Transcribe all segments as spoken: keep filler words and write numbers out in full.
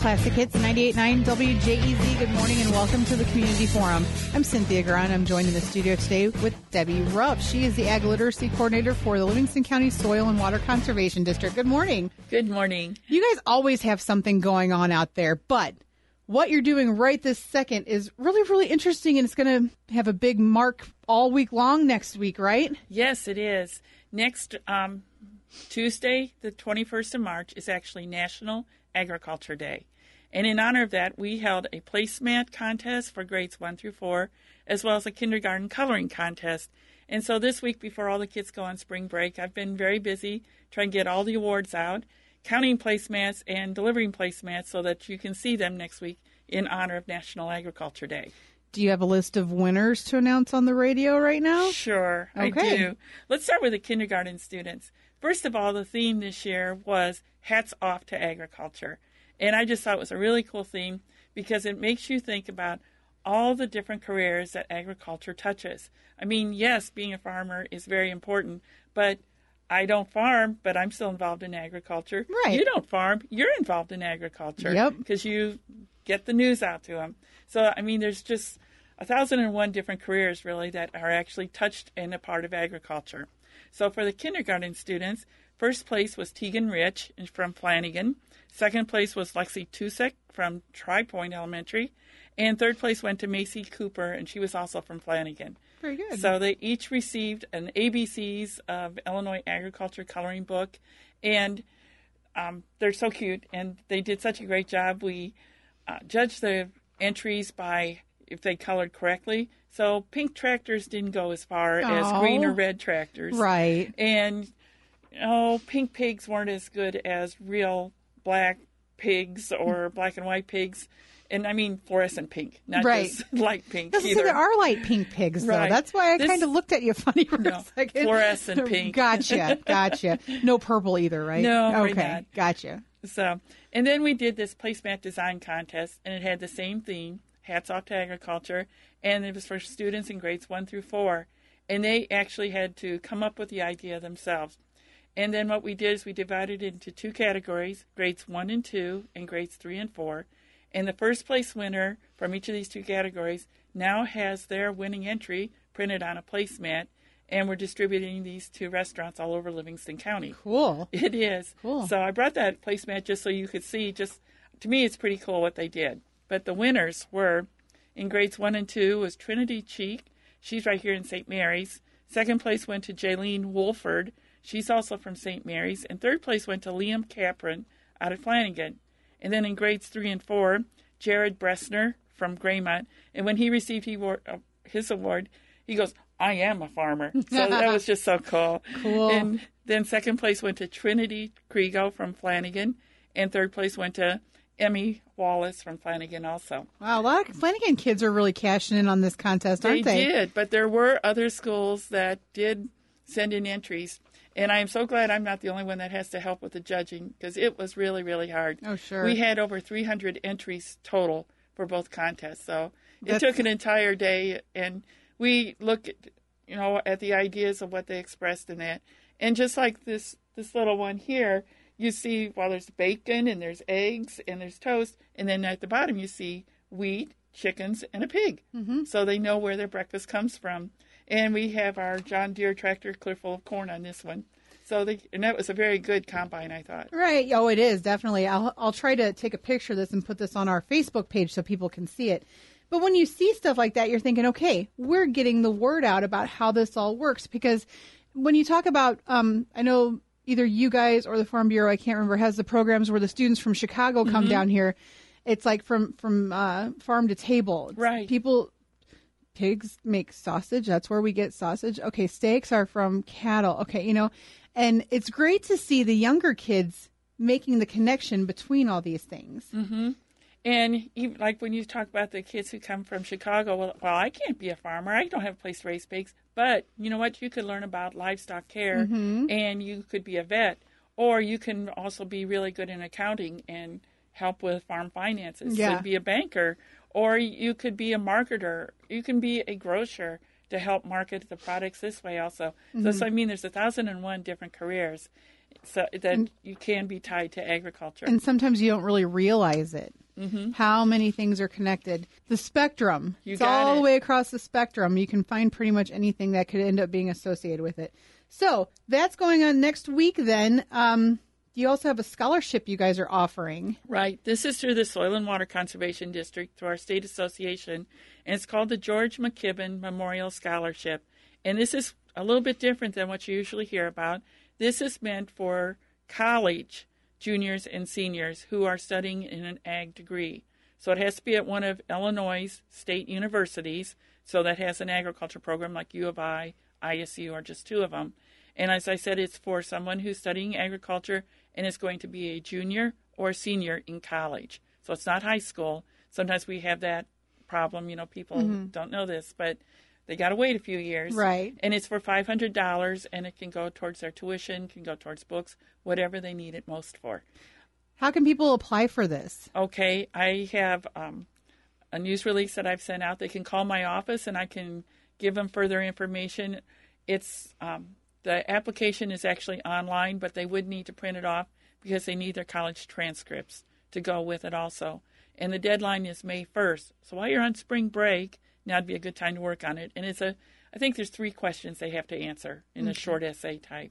Classic Hits ninety-eight point nine W J E Z. Good morning and welcome to the Community Forum. I'm Cynthia Grun. I'm joined in the studio today with Debbie Rupp. She is the Ag Literacy Coordinator for the Livingston County Soil and Water Conservation District. Good morning. Good morning. You guys always have something going on out there, but what you're doing right this second is really, really interesting, and it's going to have a big mark all week long next week, right? Yes, it is. Next um, Tuesday, the twenty-first of March, is actually National Agriculture Day. And in honor of that, we held a placemat contest for grades one through four, as well as a kindergarten coloring contest. And so this week, before all the kids go on spring break, I've been very busy trying to get all the awards out, counting placemats and delivering placemats so that you can see them next week in honor of National Agriculture Day. Do you have a list of winners to announce on the radio right now? Sure, okay. I do. Let's start with the kindergarten students. First of all, the theme this year was Hats Off to Agriculture. And I just thought it was a really cool theme because it makes you think about all the different careers that agriculture touches. I mean, yes, being a farmer is very important, but I don't farm, but I'm still involved in agriculture. Right. You don't farm, you're involved in agriculture. Yep. Because you get the news out to them. So, I mean, there's just a thousand and one different careers, really, that are actually touched and a part of agriculture. So for the kindergarten students, first place was Tegan Rich from Flanagan. Second place was Lexi Tusek from Tri-Point Elementary. And third place went to Macy Cooper, and she was also from Flanagan. Very good. So they each received an A B Cs of Illinois Agriculture coloring book. And um, they're so cute, and they did such a great job. We uh, judged the entries by if they colored correctly. So pink tractors didn't go as far Aww. as green or red tractors. Right. And, oh, pink pigs weren't as good as real black pigs or black and white pigs. And I mean fluorescent pink, not right. just light pink Doesn't either. say there are light pink pigs, though. Right. That's why I This- kind of looked at you funny for No, a second. fluorescent pink. Gotcha, gotcha. No purple either, right? No, okay, we're not. Gotcha. So, and then we did this placemat design contest, and it had the same theme, Hats Off to Agriculture, and it was for students in grades one through four, and they actually had to come up with the idea themselves. And then what we did is we divided it into two categories, grades one and two, and grades three and four. And the first place winner from each of these two categories now has their winning entry printed on a placemat, and we're distributing these to restaurants all over Livingston County. Cool. It is. Cool. So I brought that placemat just so you could see. Just to me, it's pretty cool what they did. But the winners were, in grades one and two, was Trinity Cheek. She's right here in Saint Mary's. Second place went to Jaylene Wolford. She's also from Saint Mary's. And third place went to Liam Capron out of Flanagan. And then in grades three and four, Jared Bressner from Graymont. And when he received he wore, uh, his award, he goes, I am a farmer. So that was just so cool. Cool. And then second place went to Trinity Kriego from Flanagan. And third place went to Emmy Wallace from Flanagan also. Wow, a lot of Flanagan kids are really cashing in on this contest, aren't they? They did, but there were other schools that did send in entries. And I am so glad I'm not the only one that has to help with the judging because it was really, really hard. Oh, sure. We had over three hundred entries total for both contests. So it That's... took an entire day, and we looked at, you know, at the ideas of what they expressed in that. And just like this, this little one here, you see, well, there's bacon and there's eggs and there's toast. And then at the bottom, you see wheat, chickens, and a pig. Mm-hmm. So they know where their breakfast comes from. And we have our John Deere tractor clear full of corn on this one. So they, and that was a very good combine, I thought. Right. Oh, it is, definitely. I'll, I'll try to take a picture of this and put this on our Facebook page so people can see it. But when you see stuff like that, you're thinking, okay, we're getting the word out about how this all works. Because when you talk about, um, I know either you guys or the Farm Bureau, I can't remember, has the programs where the students from Chicago come Mm-hmm. down here. It's like from, from uh, farm to table. It's Right. People... Pigs make sausage. That's where we get sausage. Okay, steaks are from cattle. Okay, you know, and it's great to see the younger kids making the connection between all these things. Mm-hmm. And even, like when you talk about the kids who come from Chicago, well, well, I can't be a farmer. I don't have a place to raise pigs. But you know what? You could learn about livestock care, Mm-hmm. and you could be a vet, or you can also be really good in accounting and help with farm finances. Yeah. So be a banker, or you could be a marketer. You can be a grocer to help market the products this way also. Mm-hmm. So, so, I mean, there's a thousand and one different careers. so that you can be tied to agriculture. And sometimes you don't really realize it. Mm-hmm. How many things are connected. The spectrum. You it's got all it. the way across the spectrum. You can find pretty much anything that could end up being associated with it. So that's going on next week then. Um, you also have a scholarship you guys are offering. Right. This is through the Soil and Water Conservation District, through our state association, and it's called the George McKibben Memorial Scholarship. And this is a little bit different than what you usually hear about. This is meant for college juniors and seniors who are studying in an ag degree. So it has to be at one of Illinois' state universities, so that has an agriculture program like U of I, I S U, or just two of them. And as I said, it's for someone who's studying agriculture and is going to be a junior or a senior in college. So it's not high school. Sometimes we have that problem, you know, people mm-hmm. don't know this, but they got to wait a few years. Right. And it's for five hundred dollars, and it can go towards their tuition, can go towards books, whatever they need it most for. How can people apply for this? Okay, I have um, a news release that I've sent out. They can call my office, and I can give them further information. It's um, the application is actually online, but they would need to print it off because they need their college transcripts to go with it also. And the deadline is May first. So while you're on spring break, now'd be a good time to work on it. And it's a, I think there's three questions they have to answer in okay. a short essay type.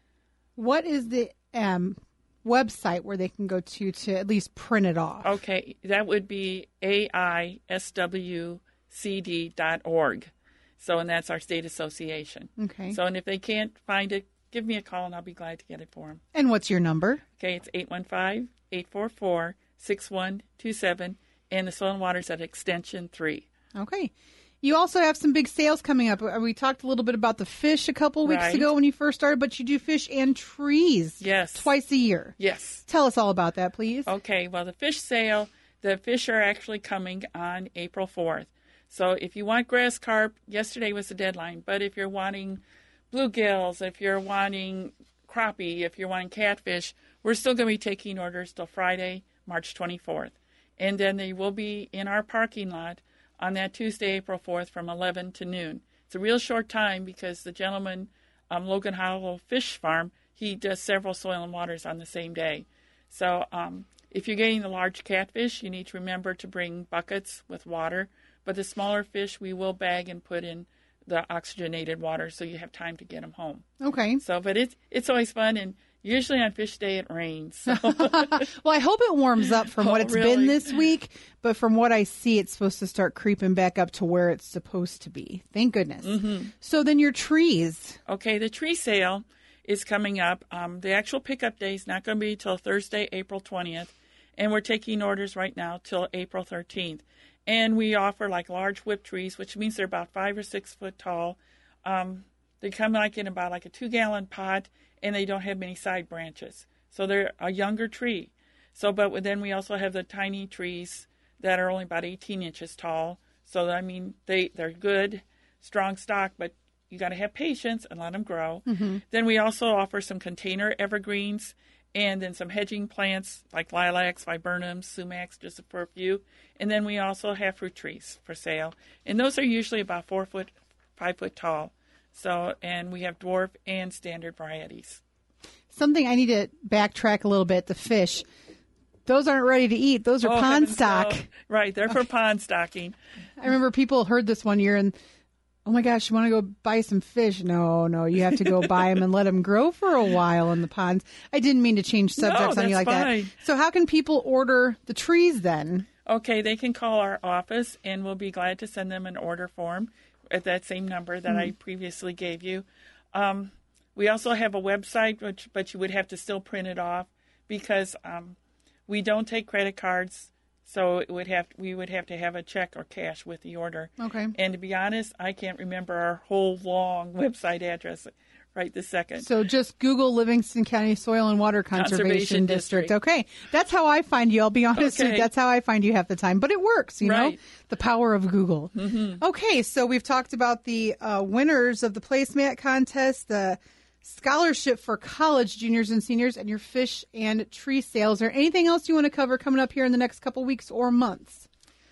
What is the um, website where they can go to to at least print it off? Okay, that would be A I S W C D dot org. So, and that's our state association. Okay. So, and if they can't find it, give me a call and I'll be glad to get it for them. And what's your number? Okay, it's eight one five, eight four four, six one two seven, and the Soil and Water's at extension three. Okay. You also have some big sales coming up. We talked a little bit about the fish a couple weeks right. ago when you first started, but you do fish and trees. Yes. Twice a year. Yes. Tell us all about that, please. Okay. Well, the fish sale, the fish are actually coming on April fourth. So if you want grass carp, yesterday was the deadline. But if you're wanting bluegills, if you're wanting crappie, if you're wanting catfish, we're still going to be taking orders till Friday, March twenty-fourth. And then they will be in our parking lot on that Tuesday, April fourth, from eleven to noon. It's a real short time because the gentleman, um, Logan Hollow Fish Farm, he does several Soil and Waters on the same day. So um, if you're getting the large catfish, you need to remember to bring buckets with water. But the smaller fish, we will bag and put in the oxygenated water so you have time to get them home. Okay. So, but it's, it's always fun, and usually on fish day it rains. So. Well, I hope it warms up from oh, what it's really? been this week, but from what I see, it's supposed to start creeping back up to where it's supposed to be. Thank goodness. Mm-hmm. So then your trees. Okay, the tree sale is coming up. Um, the actual pickup day is not going to be till Thursday, April twentieth, and we're taking orders right now till April thirteenth. And we offer like large whip trees, which means they're about five or six foot tall. Um, they come like in about like a two gallon pot, and they don't have many side branches. So they're a younger tree. So, but then we also have the tiny trees that are only about eighteen inches tall. So, I mean, they, they're good, strong stock, but you got to have patience and let them grow. Mm-hmm. Then we also offer some container evergreens and then some hedging plants like lilacs, viburnums, sumacs, just for a few. And then we also have fruit trees for sale. And those are usually about four foot, five foot tall. So, and we have dwarf and standard varieties. Something I need to backtrack a little bit, the fish. Those aren't ready to eat. Those are oh, pond stock. No. Right, they're for pond stocking. I remember people heard this one year and, oh my gosh, you want to go buy some fish? No, no, you have to go buy them and let them grow for a while in the ponds. I didn't mean to change subjects no, on you like fine. that. So how can people order the trees then? Okay, they can call our office and we'll be glad to send them an order form at that same number that mm-hmm. I previously gave you. Um, we also have a website, which but you would have to still print it off because um, we don't take credit cards. So it would have we would have to have a check or cash with the order. Okay. And to be honest, I can't remember our whole long website address right this second. So just Google Livingston County Soil and Water Conservation, Conservation District. District. Okay. That's how I find you. I'll be honest Okay. with you. That's how I find you half the time. But it works, you right. know, the power of Google. Mm-hmm. Okay. So we've talked about the uh, winners of the placemat contest, the scholarship for college juniors and seniors, and your fish and tree sales. Is there anything else you want to cover coming up here in the next couple weeks or months?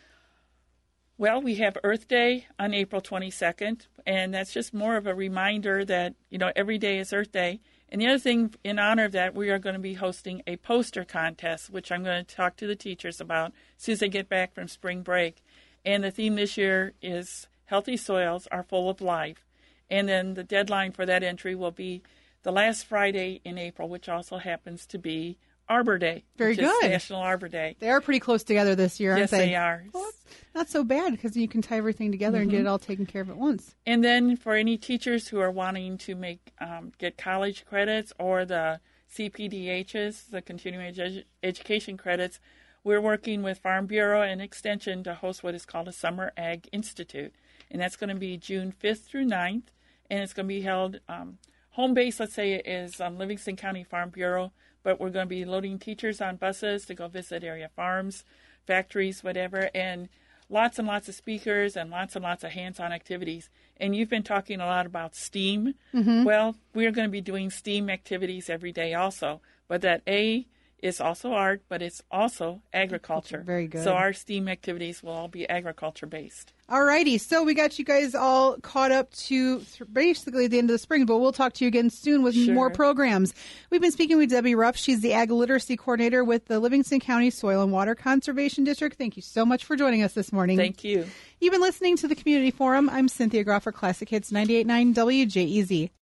Well, we have Earth Day on April twenty-second, and that's just more of a reminder that, you know, every day is Earth Day, And the other thing, in honor of that, we are going to be hosting a poster contest, which I'm going to talk to the teachers about as soon as they get back from spring break. And the theme this year is Healthy Soils Are Full of Life. And then the deadline for that entry will be the last Friday in April, which also happens to be Arbor Day. Very which good. Is National Arbor Day. They are pretty close together this year, aren't yes, they? Yes, they are. Well, it's not so bad because you can tie everything together mm-hmm. and get it all taken care of at once. And then for any teachers who are wanting to make um, get college credits or the C P D Hs, the continuing edu- education credits, we're working with Farm Bureau and Extension to host what is called a Summer Ag Institute. And that's going to be June fifth through ninth. And it's going to be held, um, home base, let's say, is um, Livingston County Farm Bureau. But we're going to be loading teachers on buses to go visit area farms, factories, whatever, and lots and lots of speakers and lots and lots of hands-on activities. And you've been talking a lot about STEAM. Mm-hmm. Well, we're going to be doing STEAM activities every day also. But that A is also art, but it's also agriculture. Very good. So our STEAM activities will all be agriculture-based. All righty. So we got you guys all caught up to th- basically the end of the spring, but we'll talk to you again soon with sure. more programs. We've been speaking with Debbie Ruff. She's the Ag Literacy Coordinator with the Livingston County Soil and Water Conservation District. Thank you so much for joining us this morning. Thank you. You've been listening to the Community Forum. I'm Cynthia Groffer, Classic Hits ninety-eight point nine W J E Z.